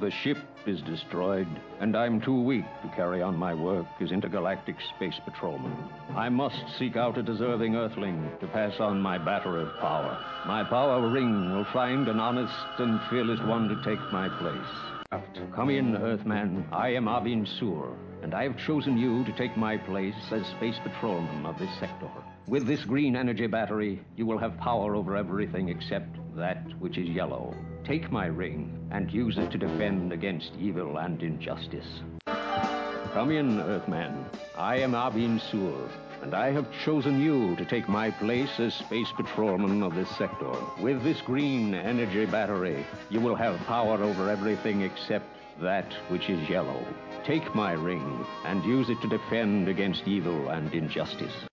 The ship is destroyed, and I'm too weak to carry on my work as intergalactic space patrolman. I must seek out a deserving Earthling to pass on my batter of power. My power ring will find an honest and fearless one to take my place. Come in, Earthman. I am Abin Sur, and I have chosen you to take my place as space patrolman of this sector. With this green energy battery, you will have power over everything except that which is yellow. Take my ring and use it to defend against evil and injustice. Come in, Earthman. I am Abin Sur, and I have chosen you to take my place as space patrolman of this sector. With this green energy battery, you will have power over everything except that which is yellow. Take my ring and use it to defend against evil and injustice.